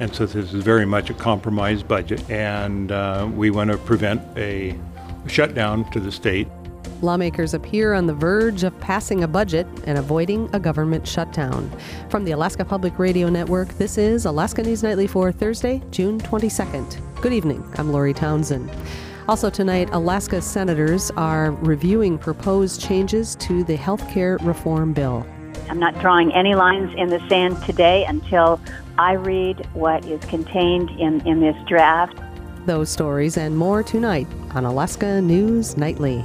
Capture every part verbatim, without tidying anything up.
And so this is very much a compromised budget, and uh, we want to prevent a shutdown to the state. Lawmakers appear on the verge of passing a budget and avoiding a government shutdown. From the Alaska Public Radio Network, this is Alaska News Nightly for Thursday, June twenty-second. Good evening. I'm Lori Townsend. Also tonight, Alaska senators are reviewing proposed changes to the health care reform bill. I'm not drawing any lines in the sand today until I read what is contained in, in this draft. Those stories and more tonight on Alaska News Nightly.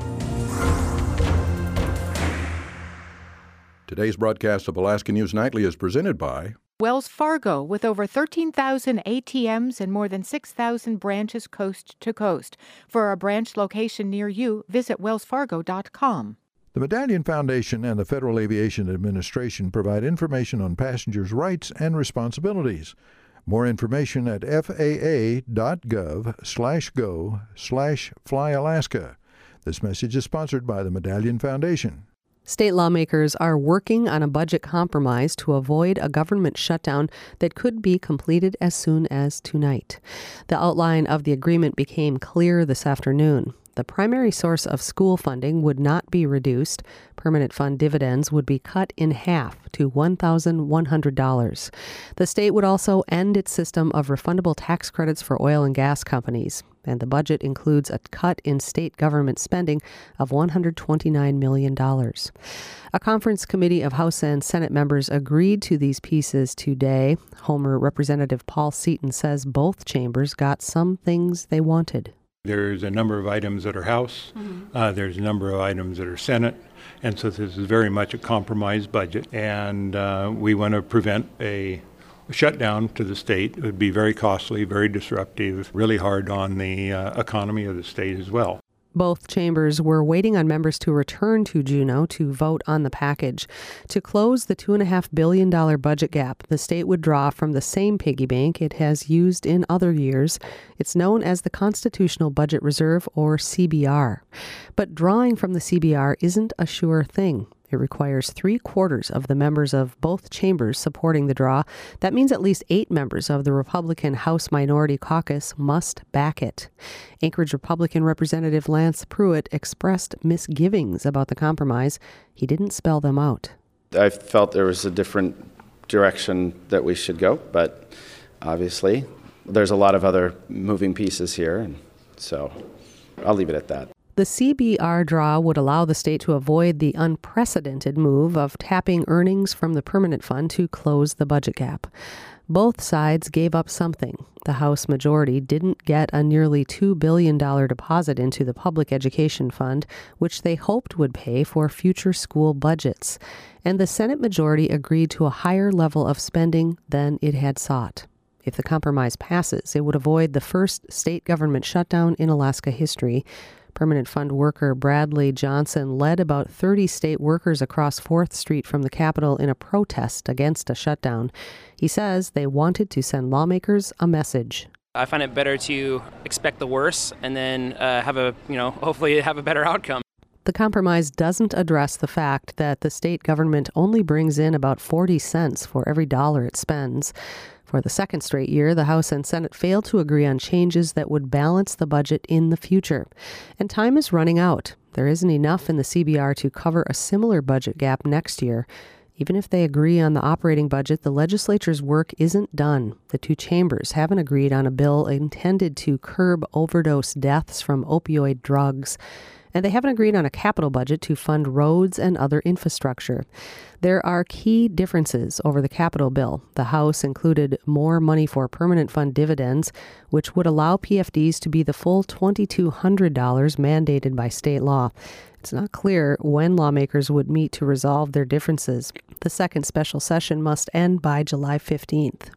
Today's broadcast of Alaska News Nightly is presented by Wells Fargo, with over thirteen thousand A T Ms and more than six thousand branches coast to coast. For a branch location near you, visit wells fargo dot com. The Medallion Foundation and the Federal Aviation Administration provide information on passengers' rights and responsibilities. More information at F A A dot gov slash go slash fly Alaska. This message is sponsored by the Medallion Foundation. State lawmakers are working on a budget compromise to avoid a government shutdown that could be completed as soon as tonight. The outline of the agreement became clear this afternoon. The primary source of school funding would not be reduced. Permanent fund dividends would be cut in half to one thousand one hundred dollars. The state would also end its system of refundable tax credits for oil and gas companies. And the budget includes a cut in state government spending of one hundred twenty-nine million dollars. A conference committee of House and Senate members agreed to these pieces today. Homer Representative Paul Seaton says both chambers got some things they wanted. There's a number of items that are House, mm-hmm. uh, there's a number of items that are Senate, and so this is very much a compromised budget, and uh, we want to prevent a shutdown to the state. It would be very costly, very disruptive, really hard on the uh, economy of the state as well. Both chambers were waiting on members to return to Juneau to vote on the package. To close the two point five billion dollars budget gap, the state would draw from the same piggy bank it has used in other years. It's known as the Constitutional Budget Reserve, or C B R. But drawing from the C B R isn't a sure thing. It requires three quarters of the members of both chambers supporting the draw. That means at least eight members of the Republican House Minority Caucus must back it. Anchorage Republican Representative Lance Pruitt expressed misgivings about the compromise. He didn't spell them out. I felt there was a different direction that we should go, but obviously there's a lot of other moving pieces here, and so I'll leave it at that. The C B R draw would allow the state to avoid the unprecedented move of tapping earnings from the permanent fund to close the budget gap. Both sides gave up something. The House majority didn't get a nearly two billion dollars deposit into the public education fund, which they hoped would pay for future school budgets. And the Senate majority agreed to a higher level of spending than it had sought. If the compromise passes, it would avoid the first state government shutdown in Alaska history. Permanent fund worker Bradley Johnson led about thirty state workers across fourth Street from the Capitol in a protest against a shutdown. He says they wanted to send lawmakers a message. I find it better to expect the worst and then uh, have a, you know, hopefully have a better outcome. The compromise doesn't address the fact that the state government only brings in about forty cents for every dollar it spends. For the second straight year, the House and Senate failed to agree on changes that would balance the budget in the future. And time is running out. There isn't enough in the C B R to cover a similar budget gap next year. Even if they agree on the operating budget, the legislature's work isn't done. The two chambers haven't agreed on a bill intended to curb overdose deaths from opioid drugs. And they haven't agreed on a capital budget to fund roads and other infrastructure. There are key differences over the capital bill. The House included more money for permanent fund dividends, which would allow P F Ds to be the full two thousand two hundred dollars mandated by state law. It's not clear when lawmakers would meet to resolve their differences. The second special session must end by July fifteenth.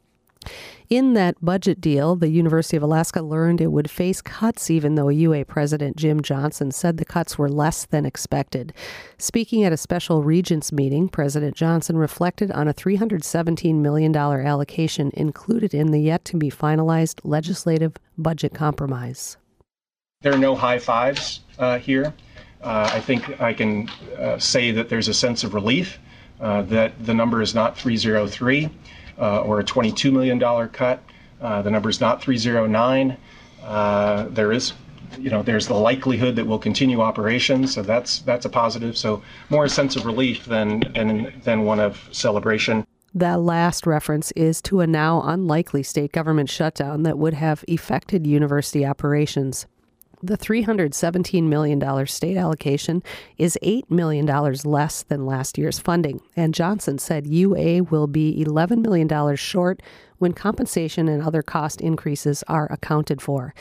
In that budget deal, the University of Alaska learned it would face cuts, even though U A President Jim Johnson said the cuts were less than expected. Speaking at a special Regents meeting, President Johnson reflected on a three hundred seventeen million dollars allocation included in the yet-to-be-finalized legislative budget compromise. There are no high fives uh, here. Uh, I think I can uh, say that there's a sense of relief uh, that the number is not three hundred three. uh, or a twenty-two million dollars cut. Uh, the number's not three oh nine. Uh, there is, you know, there's the likelihood that we'll continue operations, so that's that's a positive. So more a sense of relief than than, than one of celebration. That last reference is to a now unlikely state government shutdown that would have affected university operations. The three hundred seventeen million dollars state allocation is eight million dollars less than last year's funding, and Johnson said U A will be eleven million dollars short when compensation and other cost increases are accounted for.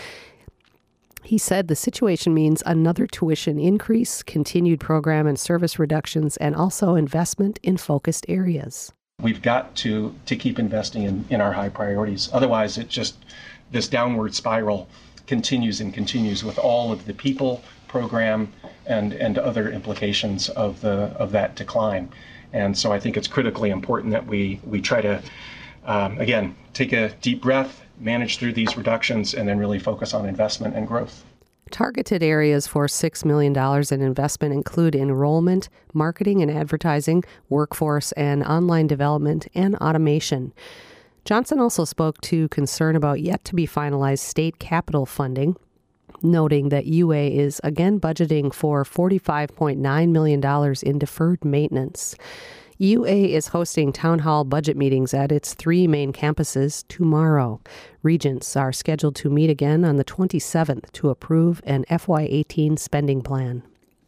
He said the situation means another tuition increase, continued program and service reductions, and also investment in focused areas. We've got to, to keep investing in, in our high priorities. Otherwise, it just, this downward spiral continues and continues with all of the people, program, and, and other implications of the of that decline. And so I think it's critically important that we, we try to, um, again, take a deep breath, manage through these reductions, and then really focus on investment and growth. Targeted areas for six million dollars in investment include enrollment, marketing and advertising, workforce and online development, and automation. Johnson also spoke to concern about yet-to-be-finalized state capital funding, noting that U A is again budgeting for forty-five point nine million dollars in deferred maintenance. U A is hosting town hall budget meetings at its three main campuses tomorrow. Regents are scheduled to meet again on the twenty-seventh to approve an F Y eighteen spending plan.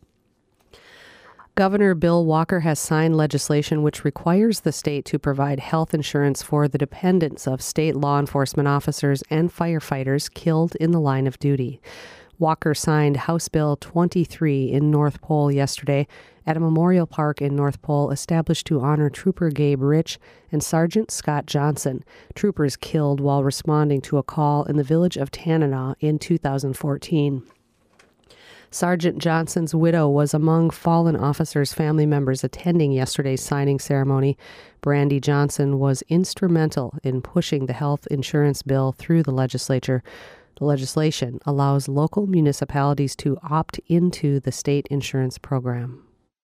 Governor Bill Walker has signed legislation which requires the state to provide health insurance for the dependents of state law enforcement officers and firefighters killed in the line of duty. Walker signed House Bill twenty-three in North Pole yesterday at a memorial park in North Pole established to honor Trooper Gabe Rich and Sergeant Scott Johnson, troopers killed while responding to a call in the village of Tanana in two thousand fourteen. Sergeant Johnson's widow was among fallen officers' family members attending yesterday's signing ceremony. Brandy Johnson was instrumental in pushing the health insurance bill through the legislature. The legislation allows local municipalities to opt into the state insurance program.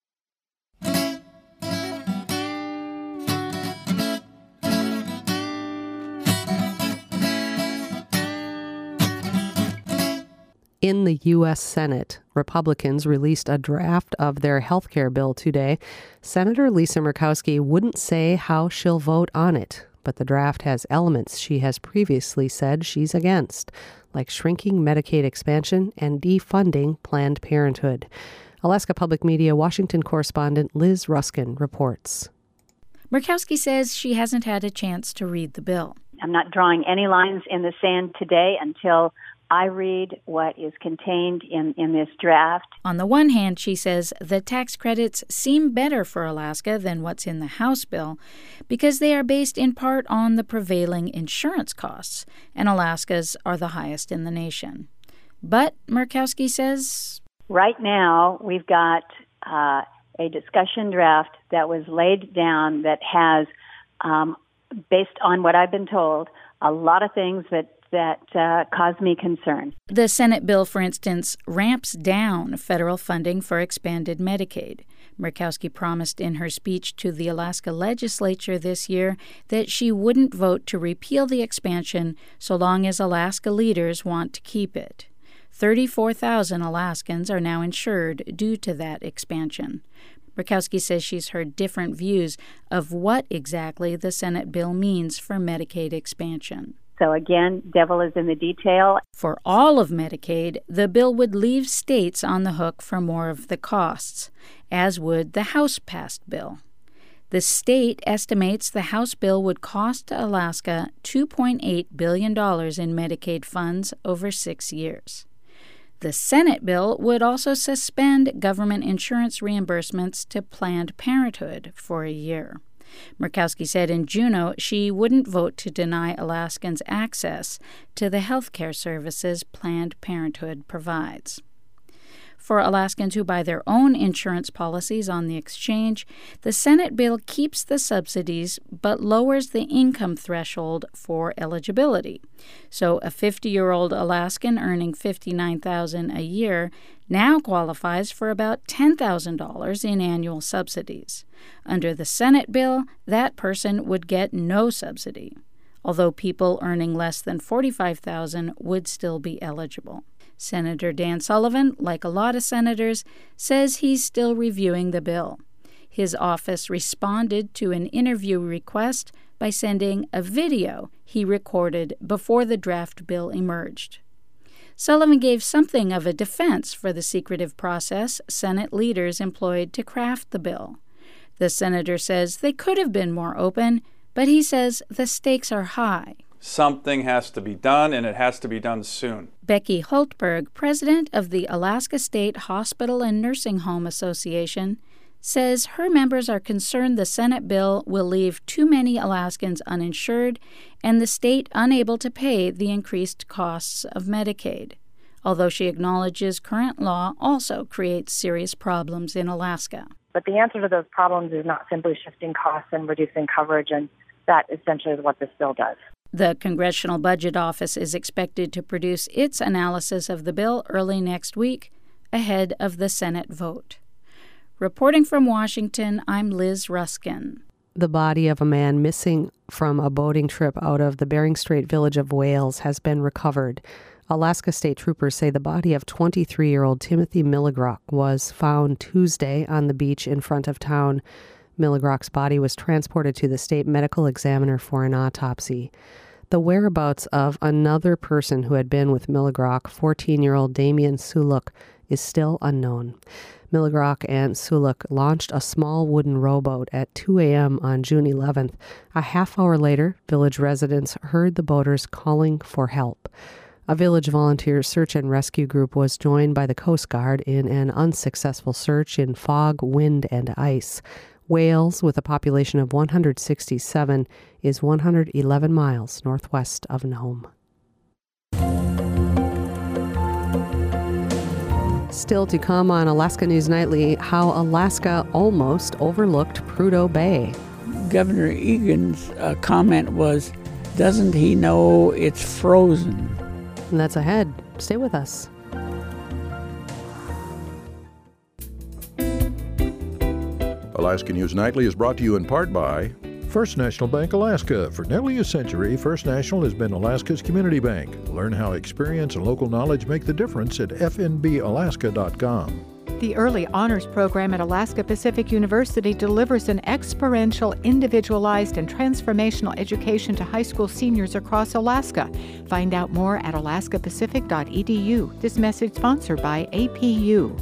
In the U S Senate, Republicans released a draft of their health care bill today. Senator Lisa Murkowski wouldn't say how she'll vote on it, but the draft has elements she has previously said she's against, like shrinking Medicaid expansion and defunding Planned Parenthood. Alaska Public Media Washington correspondent Liz Ruskin reports. Murkowski says she hasn't had a chance to read the bill. I'm not drawing any lines in the sand today until I read what is contained in, in this draft. On the one hand, she says the tax credits seem better for Alaska than what's in the House bill because they are based in part on the prevailing insurance costs, and Alaska's are the highest in the nation. But, Murkowski says, right now we've got uh, a discussion draft that was laid down that has, um, based on what I've been told, a lot of things that that uh, cause me concern. The Senate bill, for instance, ramps down federal funding for expanded Medicaid. Murkowski promised in her speech to the Alaska legislature this year that she wouldn't vote to repeal the expansion so long as Alaska leaders want to keep it. thirty-four thousand Alaskans are now insured due to that expansion. Murkowski says she's heard different views of what exactly the Senate bill means for Medicaid expansion. So again, devil is in the detail. For all of Medicaid, the bill would leave states on the hook for more of the costs, as would the House-passed bill. The state estimates the House bill would cost Alaska two point eight billion dollars in Medicaid funds over six years. The Senate bill would also suspend government insurance reimbursements to Planned Parenthood for a year. Murkowski said in Juneau she wouldn't vote to deny Alaskans access to the health care services Planned Parenthood provides. For Alaskans who buy their own insurance policies on the exchange, the Senate bill keeps the subsidies but lowers the income threshold for eligibility. So a fifty-year-old Alaskan earning fifty-nine thousand dollars a year now qualifies for about ten thousand dollars in annual subsidies. Under the Senate bill, that person would get no subsidy, although people earning less than forty-five thousand dollars would still be eligible. Senator Dan Sullivan, like a lot of senators, says he's still reviewing the bill. His office responded to an interview request by sending a video he recorded before the draft bill emerged. Sullivan gave something of a defense for the secretive process Senate leaders employed to craft the bill. The senator says they could have been more open, but he says the stakes are high. Something has to be done, and it has to be done soon. Becky Hultberg, president of the Alaska State Hospital and Nursing Home Association, says her members are concerned the Senate bill will leave too many Alaskans uninsured and the state unable to pay the increased costs of Medicaid, although she acknowledges current law also creates serious problems in Alaska. But the answer to those problems is not simply shifting costs and reducing coverage, and that essentially is what this bill does. The Congressional Budget Office is expected to produce its analysis of the bill early next week, ahead of the Senate vote. Reporting from Washington, I'm Liz Ruskin. The body of a man missing from a boating trip out of the Bering Strait village of Wales has been recovered. Alaska State troopers say the body of twenty-three-year-old Timothy Milligrock was found Tuesday on the beach in front of town. Milligrock's body was transported to the state medical examiner for an autopsy. The whereabouts of another person who had been with Milligrock, fourteen-year-old Damian Suluk, is still unknown. Milligrock and Suluk launched a small wooden rowboat at two a.m. on June eleventh. A half hour later, village residents heard the boaters calling for help. A village volunteer search and rescue group was joined by the Coast Guard in an unsuccessful search in fog, wind, and ice. Wales, with a population of one hundred sixty-seven, is one hundred eleven miles northwest of Nome. Still to come on Alaska News Nightly, how Alaska almost overlooked Prudhoe Bay. Governor Egan's uh, comment was, doesn't he know it's frozen? And that's ahead. Stay with us. Alaska News Nightly is brought to you in part by First National Bank Alaska. For nearly a century, First National has been Alaska's community bank. Learn how experience and local knowledge make the difference at f n b alaska dot com. The Early Honors Program at Alaska Pacific University delivers an experiential, individualized, and transformational education to high school seniors across Alaska. Find out more at alaska pacific dot e d u. This message sponsored by A P U.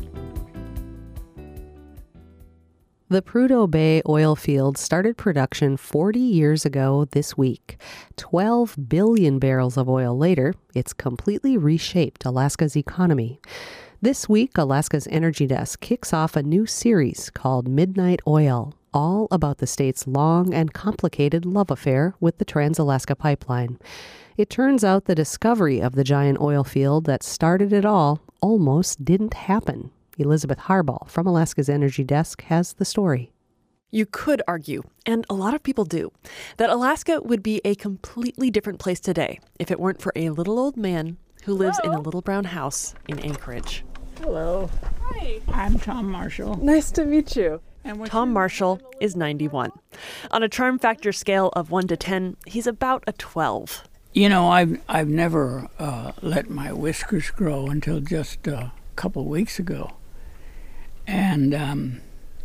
The Prudhoe Bay oil field started production forty years ago this week. twelve billion barrels of oil later, it's completely reshaped Alaska's economy. This week, Alaska's Energy Desk kicks off a new series called Midnight Oil, all about the state's long and complicated love affair with the Trans-Alaska Pipeline. It turns out the discovery of the giant oil field that started it all almost didn't happen. Elizabeth Harbaugh from Alaska's Energy Desk has the story. You could argue, and a lot of people do, that Alaska would be a completely different place today if it weren't for a little old man who lives Hello. in a little brown house in Anchorage. Hello. Hi. I'm Tom Marshall. Nice to meet you. And Tom Marshall is ninety-one. On a charm factor scale of one to ten, he's about a twelve. You know, I've, I've never uh, let my whiskers grow until just a couple weeks ago. And um,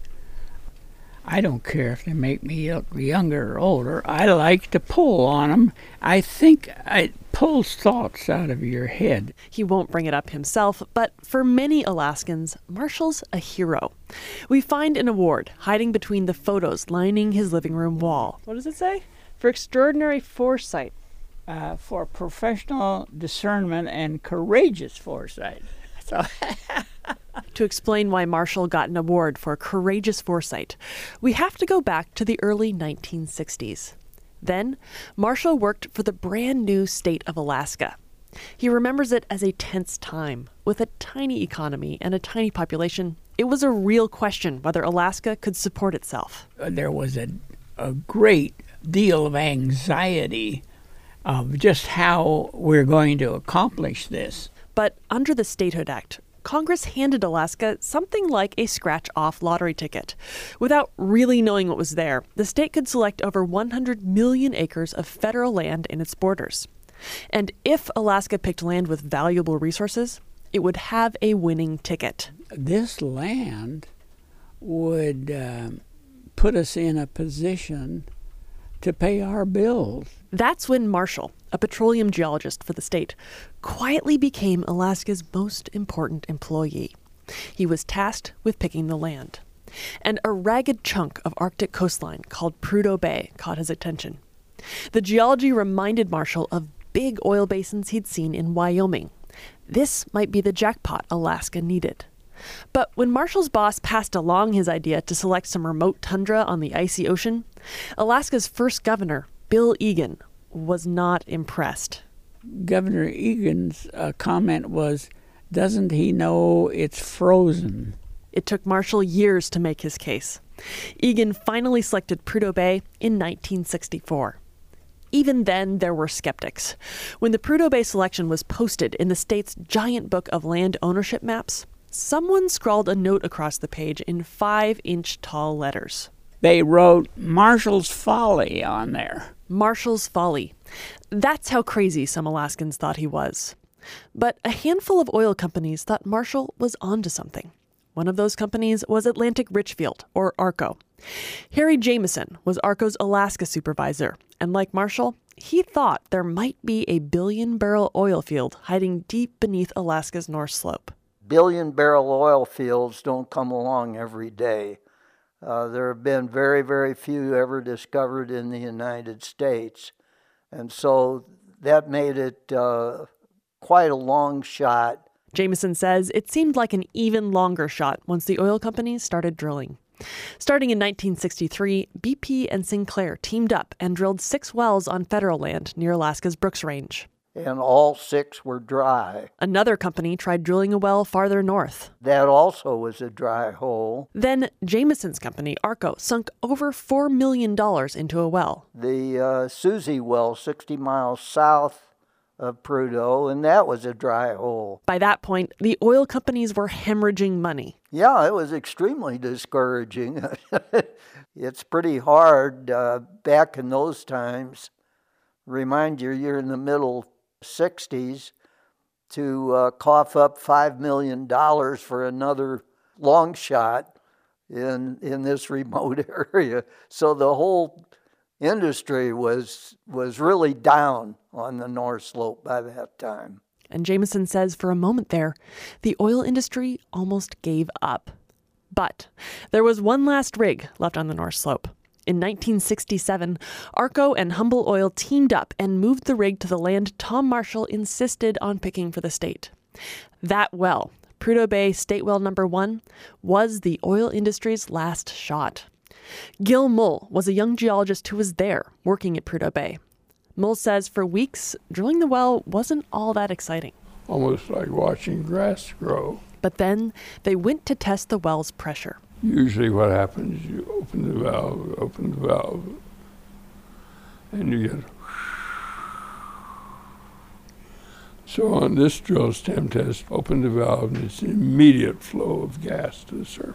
I don't care if they make me look younger or older. I like to pull on them. I think it pulls thoughts out of your head. He won't bring it up himself, but for many Alaskans, Marshall's a hero. We find an award hiding between the photos lining his living room wall. What does it say? For extraordinary foresight. Uh, for professional discernment and courageous foresight. So... To explain why Marshall got an award for courageous foresight, we have to go back to the early nineteen sixties. Then, Marshall worked for the brand new state of Alaska. He remembers it as a tense time. With a tiny economy and a tiny population, it was a real question whether Alaska could support itself. There was a, a great deal of anxiety of just how we're going to accomplish this. But under the Statehood Act, Congress handed Alaska something like a scratch-off lottery ticket. Without really knowing what was there, the state could select over one hundred million acres of federal land in its borders. And if Alaska picked land with valuable resources, it would have a winning ticket. This land would uh, put us in a position to pay our bills. That's when Marshall, a petroleum geologist for the state, quietly became Alaska's most important employee. He was tasked with picking the land. And a ragged chunk of Arctic coastline called Prudhoe Bay caught his attention. The geology reminded Marshall of big oil basins he'd seen in Wyoming. This might be the jackpot Alaska needed. But when Marshall's boss passed along his idea to select some remote tundra on the icy ocean, Alaska's first governor, Bill Egan, was not impressed. Governor Egan's uh, comment was, "Doesn't he know it's frozen?" It took Marshall years to make his case. Egan finally selected Prudhoe Bay in nineteen sixty-four. Even then, there were skeptics. When the Prudhoe Bay selection was posted in the state's giant book of land ownership maps, someone scrawled a note across the page in five-inch tall letters. They wrote Marshall's Folly on there. Marshall's Folly. That's how crazy some Alaskans thought he was. But a handful of oil companies thought Marshall was onto something. One of those companies was Atlantic Richfield, or ARCO. Harry Jameson was ARCO's Alaska supervisor, and like Marshall, he thought there might be a billion-barrel oil field hiding deep beneath Alaska's North Slope. Billion-barrel oil fields don't come along every day. Uh, there have been very, very few ever discovered in the United States. And so that made it uh, quite a long shot. Jameson says it seemed like an even longer shot once the oil companies started drilling. Starting in nineteen sixty-three, B P and Sinclair teamed up and drilled six wells on federal land near Alaska's Brooks Range. And all six were dry. Another company tried drilling a well farther north. That also was a dry hole. Then Jameson's company, ARCO, sunk over four million dollars into a well. The uh, Susie well, sixty miles south of Prudhoe, and that was a dry hole. By that point, the oil companies were hemorrhaging money. Yeah, it was extremely discouraging. It's pretty hard uh, back in those times. Remind you, you're in the middle sixties to uh, cough up five million dollars for another long shot in in this remote area. So the whole industry was was really down on the North Slope by that time. And Jameson says for a moment there, the oil industry almost gave up. But there was one last rig left on the North Slope. In nineteen sixty-seven, ARCO and Humble Oil teamed up and moved the rig to the land Tom Marshall insisted on picking for the state. That well, Prudhoe Bay State Well Number One, was the oil industry's last shot. Gil Mull was a young geologist who was there working at Prudhoe Bay. Mull says for weeks, drilling the well wasn't all that exciting. Almost like watching grass grow. But then they went to test the well's pressure. Usually what happens, you open the valve, open the valve, and you get... So on this drill stem test, open the valve, and it's an immediate flow of gas to the surface.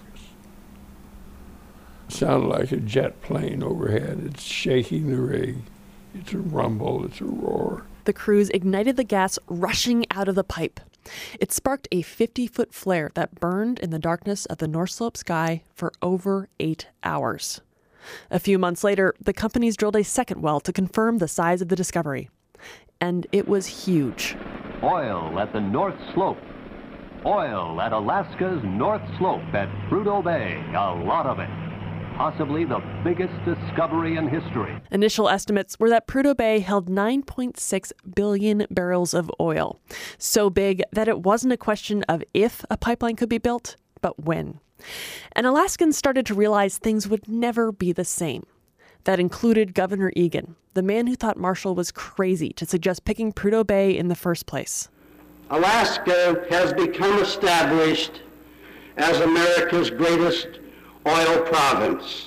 It sounded like a jet plane overhead. It's shaking the rig. It's a rumble, it's a roar. The crews ignited the gas rushing out of the pipe. It sparked a fifty-foot flare that burned in the darkness of the North Slope sky for over eight hours. A few months later, the companies drilled a second well to confirm the size of the discovery. And it was huge. Oil at the North Slope. Oil at Alaska's North Slope at Prudhoe Bay. A lot of it. Possibly the biggest discovery in history. Initial estimates were that Prudhoe Bay held nine point six billion barrels of oil. So big that it wasn't a question of if a pipeline could be built, but when. And Alaskans started to realize things would never be the same. that included Governor Egan, the man who thought Marshall was crazy to suggest picking Prudhoe Bay in the first place. Alaska has become established as America's greatest oil province.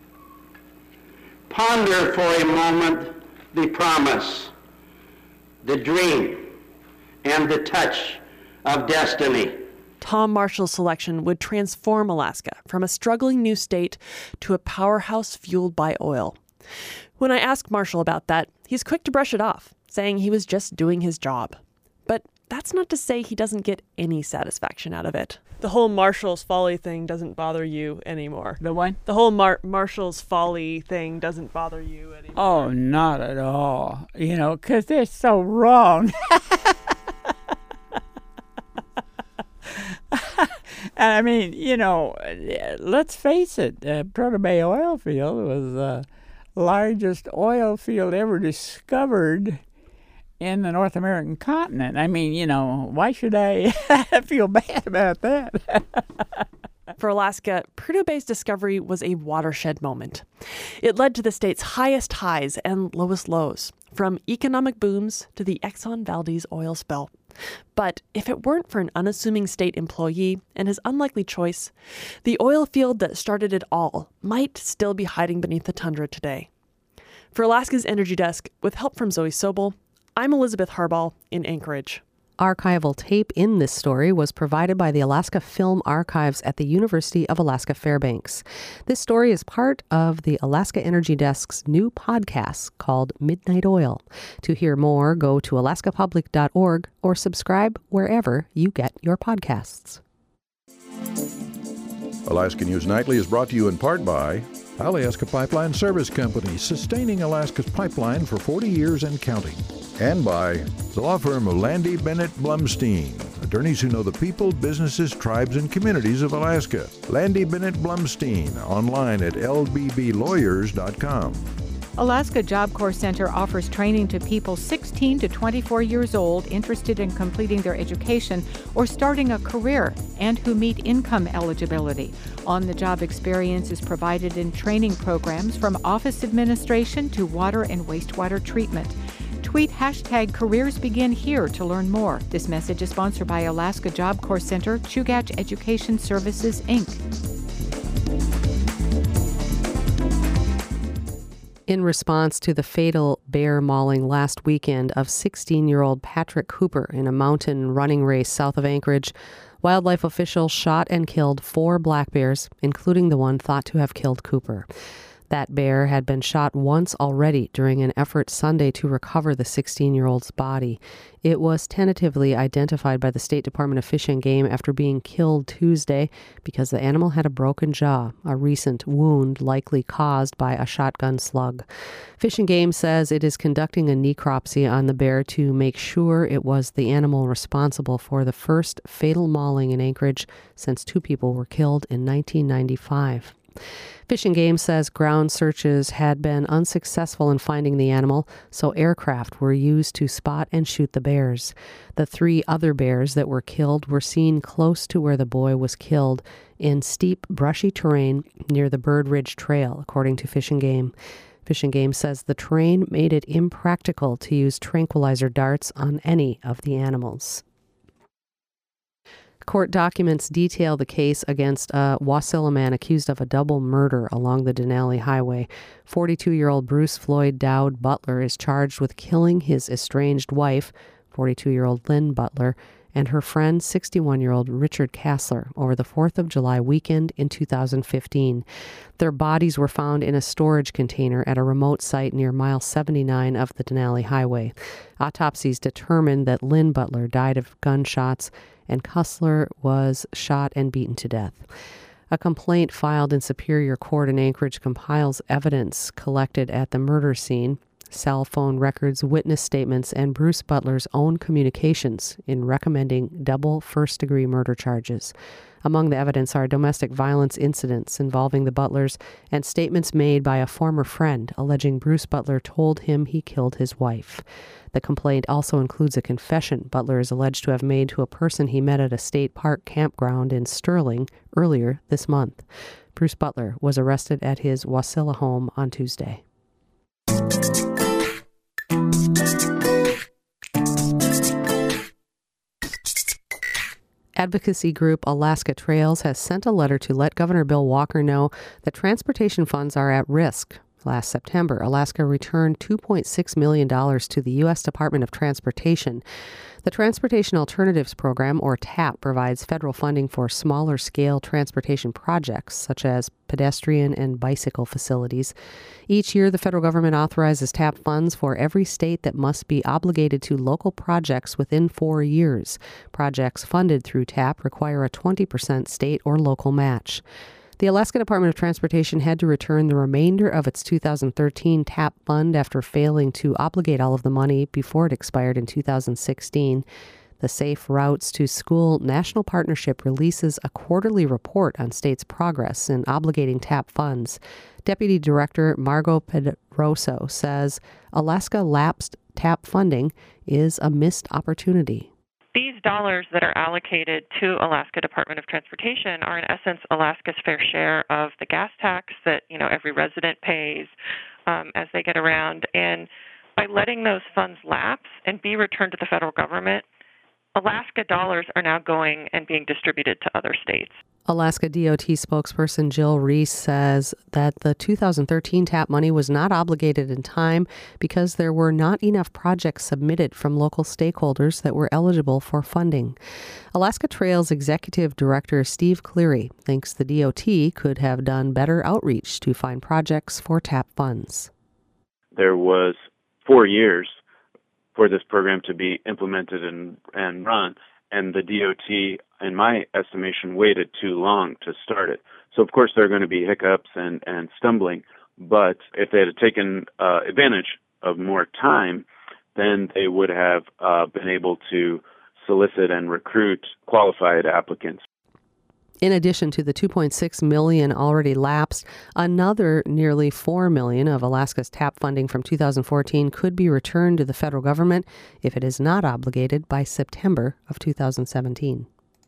Ponder for a moment the promise, the dream, and the touch of destiny. Tom Marshall's selection would transform Alaska from a struggling new state to a powerhouse fueled by oil. When I asked Marshall about that, he's quick to brush it off, saying he was just doing his job. But that's not to say he doesn't get any satisfaction out of it. The whole Marshall's Folly thing doesn't bother you anymore. The what? The whole Mar- Marshall's Folly thing doesn't bother you anymore. Oh, not at all. You know, because they're so wrong. I mean, you know, let's face it, uh, Prudhoe Bay oil field was the largest oil field ever discovered in the North American continent. I mean, you know, why should I feel bad about that? For Alaska, Prudhoe Bay's discovery was a watershed moment. It led to the state's highest highs and lowest lows, from economic booms to the Exxon Valdez oil spill. But if it weren't for an unassuming state employee and his unlikely choice, the oil field that started it all might still be hiding beneath the tundra today. For Alaska's Energy Desk, with help from Zoe Sobel, I'm Elizabeth Harbaugh in Anchorage. Archival tape in this story was provided by the Alaska Film Archives at the University of Alaska Fairbanks. This story is part of the Alaska Energy Desk's new podcast called Midnight Oil. To hear more, go to alaska public dot org or subscribe wherever you get your podcasts. Alaska News Nightly is brought to you in part by Alaska Pipeline Service Company, sustaining Alaska's pipeline for forty years and counting. And by the law firm of Landy Bennett Blumstein, attorneys who know the people, businesses, tribes, and communities of Alaska. Landy Bennett Blumstein, online at l b b lawyers dot com. Alaska Job Corps Center offers training to people sixteen to twenty-four years old interested in completing their education or starting a career and who meet income eligibility. On-the-job experience is provided in training programs from office administration to water and wastewater treatment. Tweet hashtag Careers Begin Here to learn more. This message is sponsored by Alaska Job Corps Center, Chugach Education Services, Incorporated. In response to the fatal bear mauling last weekend of sixteen-year-old Patrick Cooper in a mountain running race south of Anchorage, wildlife officials shot and killed four black bears, including the one thought to have killed Cooper. That bear had been shot once already during an effort Sunday to recover the sixteen-year-old's body. It was tentatively identified by the State Department of Fish and Game after being killed Tuesday because the animal had a broken jaw, a recent wound likely caused by a shotgun slug. Fish and Game says it is conducting a necropsy on the bear to make sure it was the animal responsible for the first fatal mauling in Anchorage since two people were killed in nineteen ninety-five. Fish and Game says ground searches had been unsuccessful in finding the animal, so aircraft were used to spot and shoot the bears. The three other bears that were killed were seen close to where the boy was killed in steep, brushy terrain near the Bird Ridge Trail, according to Fish and Game. Fish and Game says the terrain made it impractical to use tranquilizer darts on any of the animals. Court documents detail the case against a Wasilla man accused of a double murder along the Denali Highway. forty-two-year-old Bruce Floyd Dowd Butler is charged with killing his estranged wife, forty-two-year-old Lynn Butler, and her friend, sixty-one-year-old Richard Kassler, over the fourth of July weekend in two thousand fifteen. Their bodies were found in a storage container at a remote site near mile seventy-nine of the Denali Highway. Autopsies determined that Lynn Butler died of gunshots and Kassler was shot and beaten to death. A complaint filed in Superior Court in Anchorage compiles evidence collected at the murder scene, cell phone records, witness statements, and Bruce Butler's own communications in recommending double first-degree murder charges. Among the evidence are domestic violence incidents involving the Butlers and statements made by a former friend alleging Bruce Butler told him he killed his wife. The complaint also includes a confession Butler is alleged to have made to a person he met at a state park campground in Sterling earlier this month. Bruce Butler was arrested at his Wasilla home on Tuesday. Advocacy group Alaska Trails has sent a letter to let Governor Bill Walker know that transportation funds are at risk. Last September, Alaska returned two point six million dollars to the U S Department of Transportation. The Transportation Alternatives Program, or TAP, provides federal funding for smaller-scale transportation projects, such as pedestrian and bicycle facilities. Each year, the federal government authorizes TAP funds for every state that must be obligated to local projects within four years. Projects funded through TAP require a twenty percent state or local match. The Alaska Department of Transportation had to return the remainder of its two thousand thirteen TAP fund after failing to obligate all of the money before it expired in two thousand sixteen. The Safe Routes to School National Partnership releases a quarterly report on states' progress in obligating TAP funds. Deputy Director Margot Pedroso says Alaska lapsed TAP funding is a missed opportunity. These dollars that are allocated to Alaska Department of Transportation are in essence Alaska's fair share of the gas tax that, you know, every resident pays um, as they get around. And by letting those funds lapse and be returned to the federal government, Alaska dollars are now going and being distributed to other states. Alaska D O T spokesperson Jill Reese says that the two thousand thirteen TAP money was not obligated in time because there were not enough projects submitted from local stakeholders that were eligible for funding. Alaska Trails Executive Director Steve Cleary thinks the D O T could have done better outreach to find projects for TAP funds. There was four years for this program to be implemented and, and run, and the D O T, in my estimation, waited too long to start it. So, of course, there are going to be hiccups and, and stumbling, but if they had taken uh, advantage of more time, then they would have uh, been able to solicit and recruit qualified applicants. In addition to the two point six million dollars already lapsed, another nearly four million dollars of Alaska's TAP funding from two thousand fourteen could be returned to the federal government if it is not obligated by September of two thousand seventeen.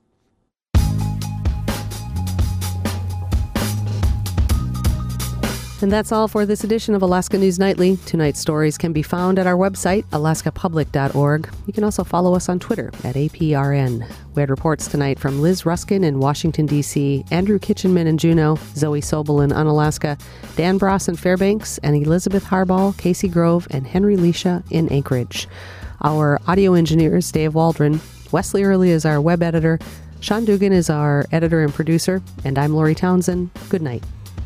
And that's all for this edition of Alaska News Nightly. Tonight's stories can be found at our website, alaska public dot org. You can also follow us on Twitter at A P R N. We had reports tonight from Liz Ruskin in Washington, D C, Andrew Kitchenman in Juneau, Zoe Sobel in Unalaska, Dan Bross in Fairbanks, and Elizabeth Harbaugh, Casey Grove, and Henry Leisha in Anchorage. Our audio engineer is Dave Waldron. Wesley Early is our web editor. Sean Dugan is our editor and producer. And I'm Lori Townsend. Good night.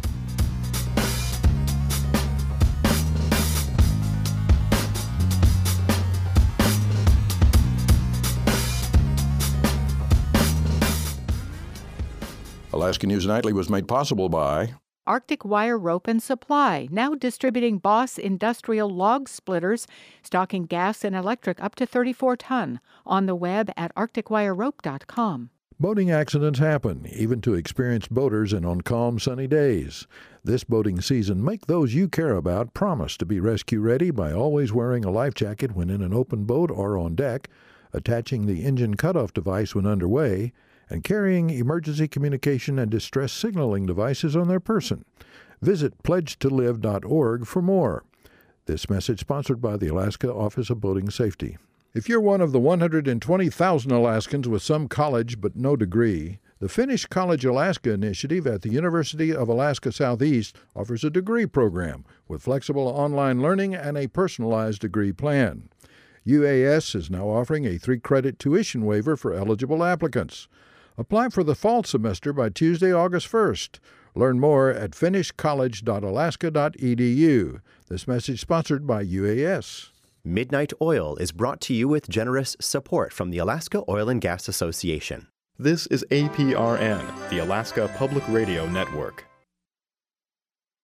Alaska News Nightly was made possible by Arctic Wire Rope and Supply, now distributing Boss Industrial Log Splitters, stocking gas and electric up to thirty-four ton. On the web at arctic wire rope dot com. Boating accidents happen, even to experienced boaters and on calm, sunny days. This boating season, make those you care about promise to be rescue ready by always wearing a life jacket when in an open boat or on deck, attaching the engine cutoff device when underway, and carrying emergency communication and distress signaling devices on their person. Visit pledge to live dot org for more. This message sponsored by the Alaska Office of Boating Safety. If you're one of the one hundred twenty thousand Alaskans with some college but no degree, the Finish College Alaska initiative at the University of Alaska Southeast offers a degree program with flexible online learning and a personalized degree plan. U A S is now offering a three-credit tuition waiver for eligible applicants. Apply for the fall semester by Tuesday, August first. Learn more at finish college dot alaska dot e d u. This message sponsored by U A S. Midnight Oil is brought to you with generous support from the Alaska Oil and Gas Association. This is A P R N, the Alaska Public Radio Network.